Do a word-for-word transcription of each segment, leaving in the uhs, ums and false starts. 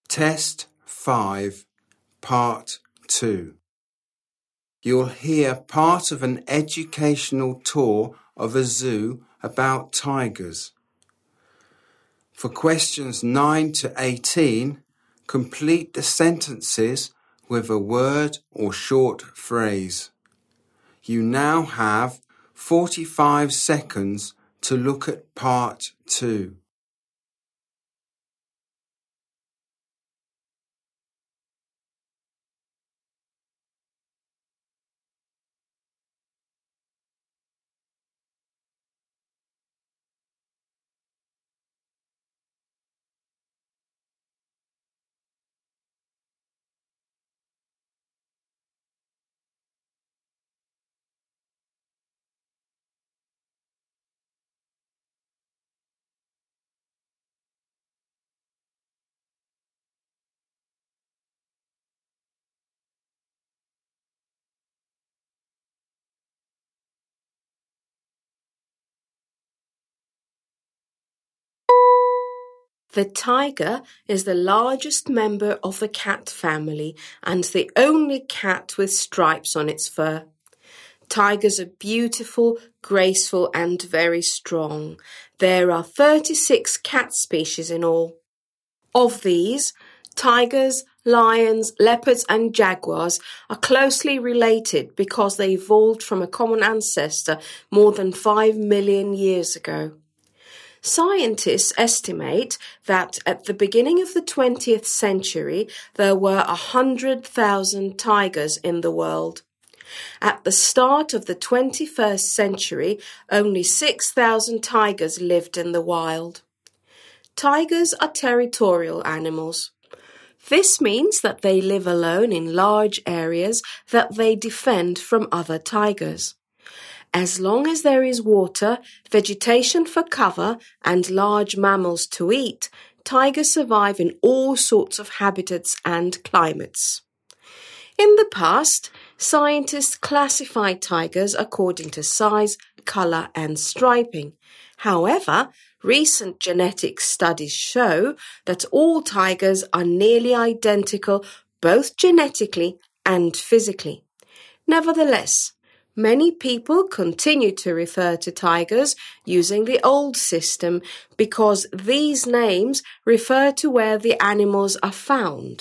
Test five, Part two. You'll hear part of an educational tour of a zoo about tigers. For questions nine to eighteen, complete the sentences with a word or short phrase. You now have forty-five seconds to look at Part two. The tiger is the largest member of the cat family and the only cat with stripes on its fur. Tigers are beautiful, graceful, and very strong. There are thirty-six cat species in all. Of these, tigers, lions, leopards, and jaguars are closely related because they evolved from a common ancestor more than five million years ago. Scientists estimate that at the beginning of the twentieth century, there were one hundred thousand tigers in the world. At the start of the twenty-first century, only six thousand tigers lived in the wild. Tigers are territorial animals. This means that they live alone in large areas that they defend from other tigers. As long as there is water, vegetation for cover, and large mammals to eat, tigers survive in all sorts of habitats and climates. In the past, scientists classified tigers according to size, color, and striping. However, recent genetic studies show that all tigers are nearly identical, both genetically and physically. Nevertheless, many people continue to refer to tigers using the old system because these names refer to where the animals are found.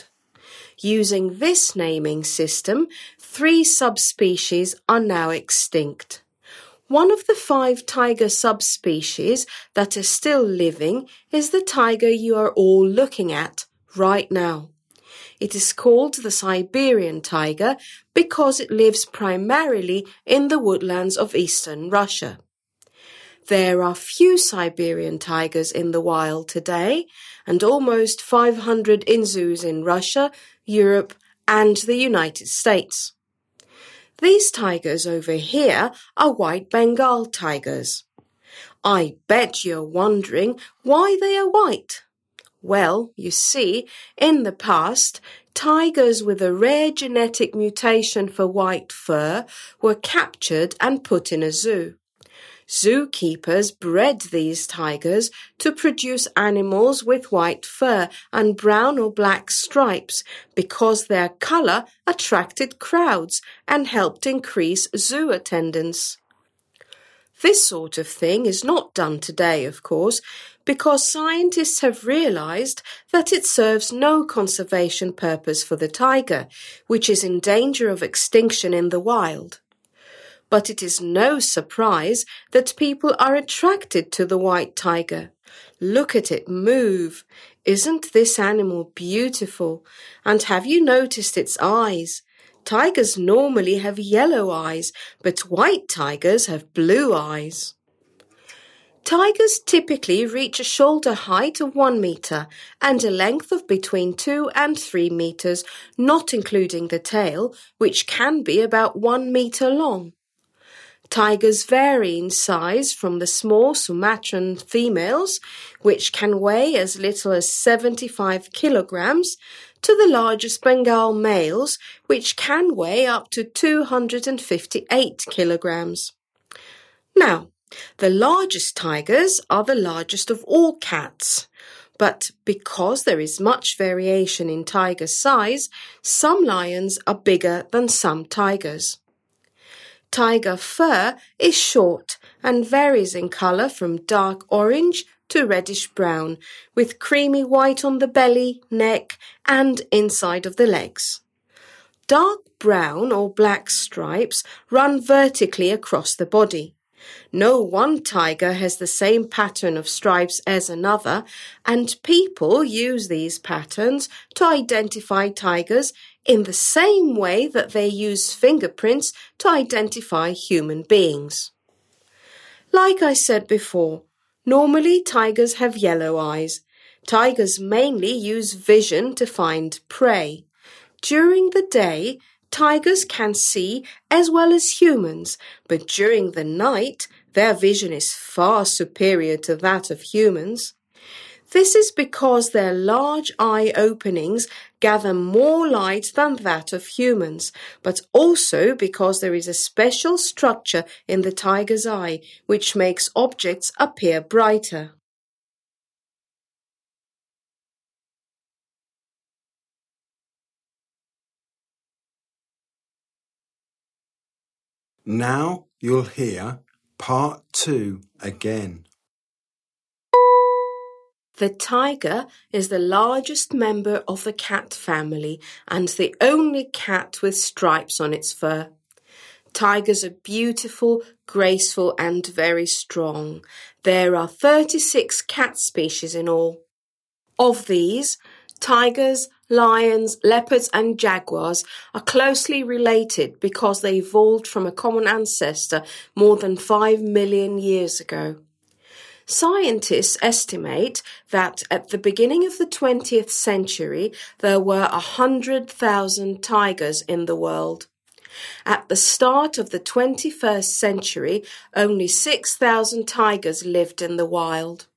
Using this naming system, three subspecies are now extinct. One of the five tiger subspecies that are still living is the tiger you are all looking at right now. It is called the Siberian tiger because it lives primarily in the woodlands of eastern Russia. There are few Siberian tigers in the wild today, and almost five hundred in zoos in Russia, Europe, and the United States. These tigers over here are white Bengal tigers. I bet you're wondering why they are white. Well, you see, in the past, tigers with a rare genetic mutation for white fur were captured and put in a zoo. Zookeepers bred these tigers to produce animals with white fur and brown or black stripes because their color attracted crowds and helped increase zoo attendance. This sort of thing is not done today, of course, because scientists have realized that it serves no conservation purpose for the tiger, which is in danger of extinction in the wild. But it is no surprise that people are attracted to the white tiger. Look at it move. Isn't this animal beautiful? And have you noticed its eyes? Tigers normally have yellow eyes, but white tigers have blue eyes. Tigers typically reach a shoulder height of one meter and a length of between two and three meters, not including the tail, which can be about one meter long. Tigers vary in size from the small Sumatran females, which can weigh as little as seventy-five kilograms, to the largest Bengal males, which can weigh up to two hundred fifty-eight kilograms. Now, the largest tigers are the largest of all cats, But because there is much variation in tiger size, some lions are bigger than some tigers. Tiger fur is short and varies in colour from dark orange to reddish brown, with creamy white on the belly, neck, and inside of the legs. Dark brown or black stripes run vertically across the body. No one tiger has the same pattern of stripes as another, and people use these patterns to identify tigers in the same way that they use fingerprints to identify human beings. Like I said before, normally tigers have yellow eyes. Tigers mainly use vision to find prey. During the day, tigers can see as well as humans, but during the night, their vision is far superior to that of humans. This is because their large eye openings gather more light than that of humans, but also because there is a special structure in the tiger's eye which makes objects appear brighter. Now you'll hear part two again. The tiger is the largest member of the cat family and the only cat with stripes on its fur. Tigers are beautiful, graceful, and very strong. There are thirty-six cat species in all. Of these, tigers, lions, leopards, and jaguars are closely related because they evolved from a common ancestor more than five million years ago. Scientists estimate that at the beginning of the twentieth century, there were one hundred thousand tigers in the world. At the start of the twenty-first century, only six thousand tigers lived in the wild.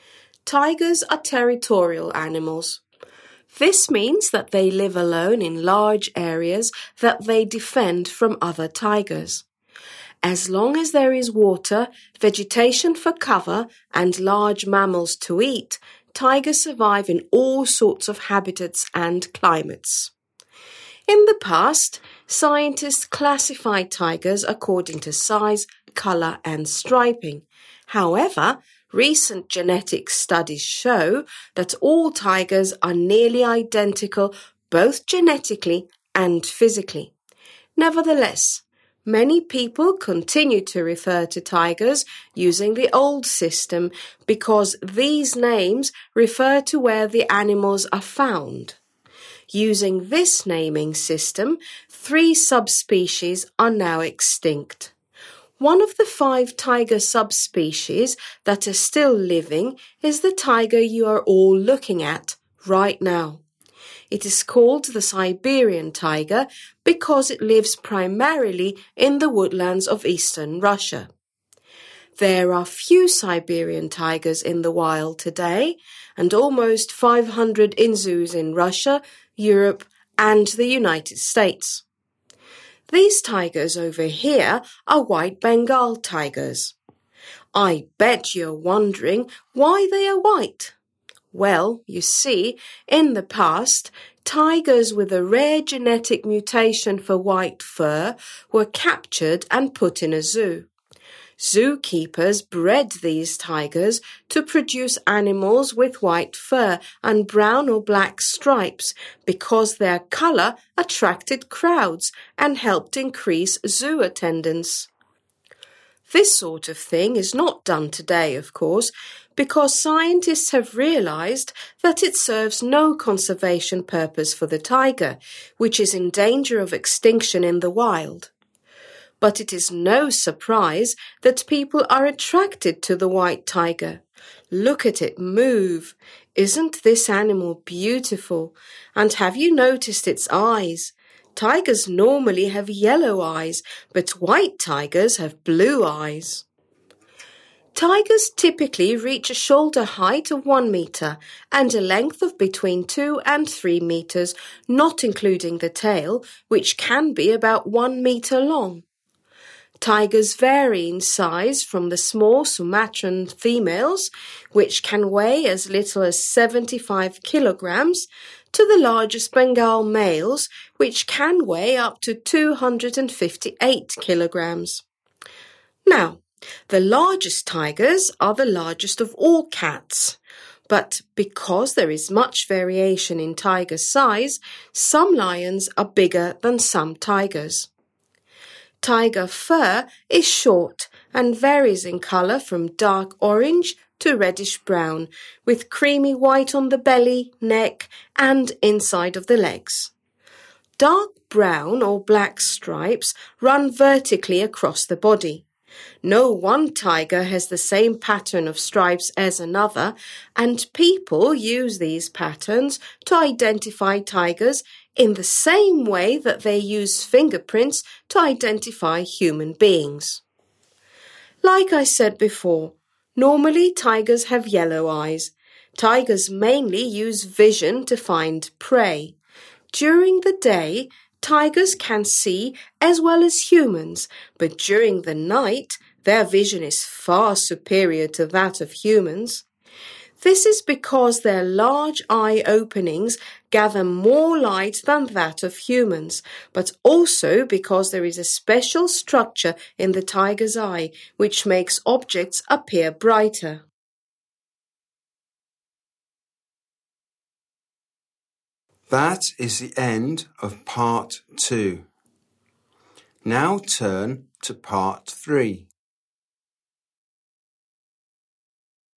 Tigers are territorial animals. This means that they live alone in large areas that they defend from other tigers. As long as there is water, vegetation for cover, and large mammals to eat, tigers survive in all sorts of habitats and climates. In the past, scientists classified tigers according to size, colour, and striping. However, recent genetic studies show that all tigers are nearly identical, both genetically and physically. Nevertheless, many people continue to refer to tigers using the old system because these names refer to where the animals are found. Using this naming system, three subspecies are now extinct. One of the five tiger subspecies that are still living is the tiger you are all looking at right now. It is called the Siberian tiger because it lives primarily in the woodlands of eastern Russia. There are few Siberian tigers in the wild today, and almost five hundred in zoos in Russia, Europe, and the United States. These tigers over here are white Bengal tigers. I bet you're wondering why they are white. Well, you see, in the past, tigers with a rare genetic mutation for white fur were captured and put in a zoo. Zookeepers bred these tigers to produce animals with white fur and brown or black stripes because their colour attracted crowds and helped increase zoo attendance. This sort of thing is not done today, of course, because scientists have realised that it serves no conservation purpose for the tiger, which is in danger of extinction in the wild. But it is no surprise that people are attracted to the white tiger. Look at it move. Isn't this animal beautiful? And have you noticed its eyes? Tigers normally have yellow eyes, but white tigers have blue eyes. Tigers typically reach a shoulder height of one metre and a length of between two and three metres, not including the tail, which can be about one metre long. Tigers vary in size from the small Sumatran females, which can weigh as little as seventy-five kilograms, to the largest Bengal males, which can weigh up to two hundred fifty-eight kilograms. Now, the largest tigers are the largest of all cats. But because there is much variation in tiger size, some lions are bigger than some tigers. Tiger fur is short and varies in colour from dark orange to reddish brown, with creamy white on the belly, neck, and inside of the legs. Dark brown or black stripes run vertically across the body. No one tiger has the same pattern of stripes as another, and people use these patterns to identify tigers in the same way that they use fingerprints to identify human beings. Like I said before, normally tigers have yellow eyes. Tigers mainly use vision to find prey. During the day, tigers can see as well as humans, but during the night, their vision is far superior to that of humans. This is because their large eye openings gather more light than that of humans, but also because there is a special structure in the tiger's eye which makes objects appear brighter. That is the end of part two. Now turn to part three.